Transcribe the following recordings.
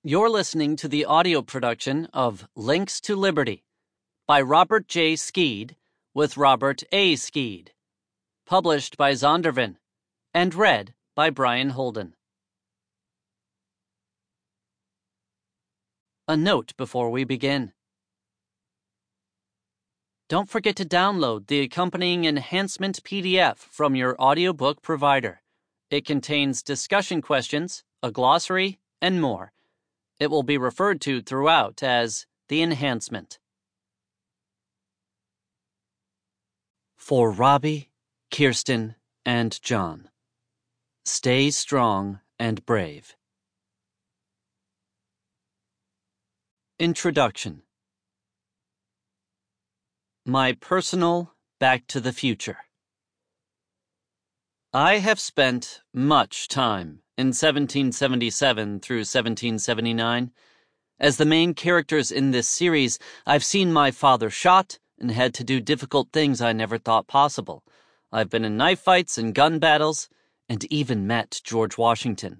You're listening to the audio production of Links to Liberty by Robert J. Skeed with Robert A. Skeed, published by Zondervan and read by Brian Holden. A note before we begin. Don't forget to download the accompanying enhancement PDF from your audiobook provider. It contains discussion questions, a glossary, and more. It will be referred to throughout as the enhancement. For Robbie, Kirsten, and John, stay strong and brave. Introduction. My personal Back to the Future. I have spent much time in 1777 through 1779. As the main characters in this series, I've seen my father shot and had to do difficult things I never thought possible. I've been in knife fights and gun battles, and even met George Washington.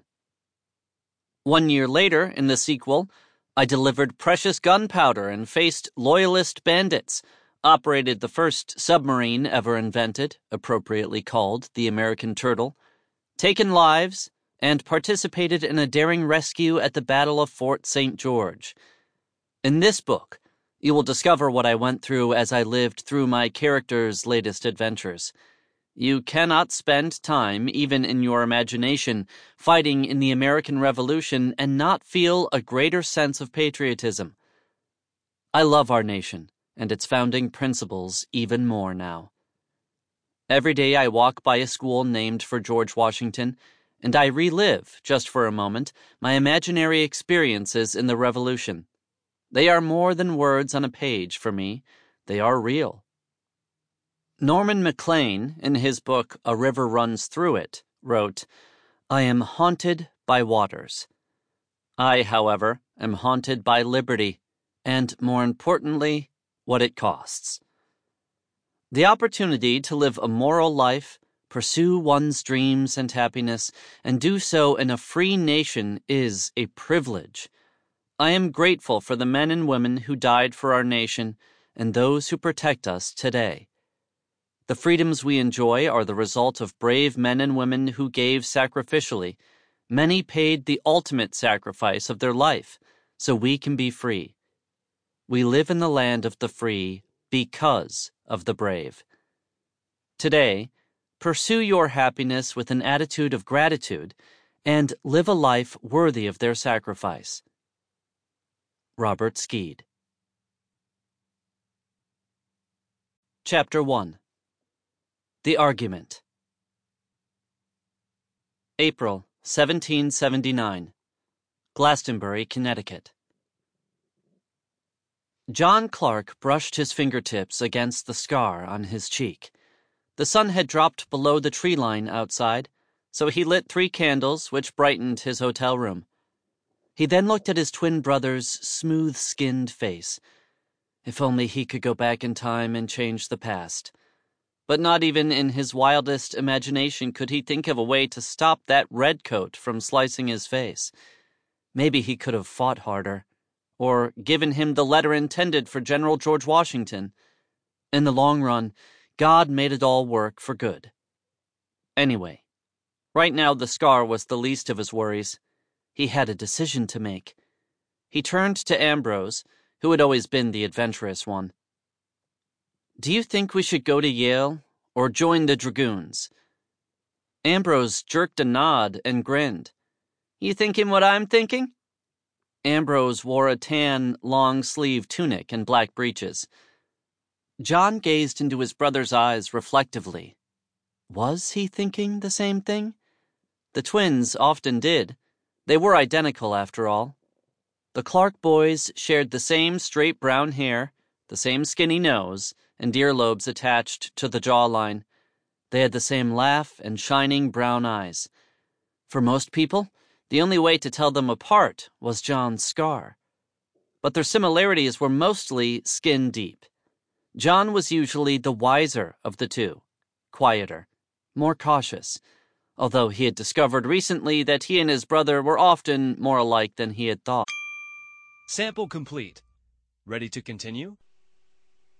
1 year later, in the sequel, I delivered precious gunpowder and faced loyalist bandits, operated the first submarine ever invented, appropriately called the American Turtle, taken lives, and participated in a daring rescue at the Battle of Fort St. George. In this book, you will discover what I went through as I lived through my characters' latest adventures. You cannot spend time, even in your imagination, fighting in the American Revolution and not feel a greater sense of patriotism. I love our nation and its founding principles even more now. Every day I walk by a school named for George Washington, and I relive, just for a moment, my imaginary experiences in the Revolution. They are more than words on a page for me. They are real. Norman Maclean, in his book A River Runs Through It, wrote, "I am haunted by waters. I, however, am haunted by liberty, and, more importantly, what it costs. The opportunity to live a moral life, pursue one's dreams and happiness, and do so in a free nation is a privilege. I am grateful for the men and women who died for our nation and those who protect us today. The freedoms we enjoy are the result of brave men and women who gave sacrificially. Many paid the ultimate sacrifice of their life so we can be free. We live in the land of the free because of the brave. Today, pursue your happiness with an attitude of gratitude and live a life worthy of their sacrifice." Robert Skeed. Chapter 1. The Argument. April 1779. Glastonbury, Connecticut. John Clark brushed his fingertips against the scar on his cheek. The sun had dropped below the tree line outside, so he lit 3 candles, which brightened his hotel room. He then looked at his twin brother's smooth-skinned face. If only he could go back in time and change the past. But not even in his wildest imagination could he think of a way to stop that redcoat from slicing his face. Maybe he could have fought harder, or given him the letter intended for General George Washington. In the long run, God made it all work for good. Anyway, right now the scar was the least of his worries. He had a decision to make. He turned to Ambrose, who had always been the adventurous one. "Do you think we should go to Yale or join the Dragoons?" Ambrose jerked a nod and grinned. "You thinking what I'm thinking?" Ambrose wore a tan, long-sleeved tunic and black breeches. John gazed into his brother's eyes reflectively. Was he thinking the same thing? The twins often did. They were identical, after all. The Clark boys shared the same straight brown hair, the same skinny nose, and earlobes attached to the jawline. They had the same laugh and shining brown eyes. For most people, the only way to tell them apart was John's scar. But their similarities were mostly skin-deep. John was usually the wiser of the two, quieter, more cautious, although he had discovered recently that he and his brother were often more alike than he had thought. Sample complete. Ready to continue?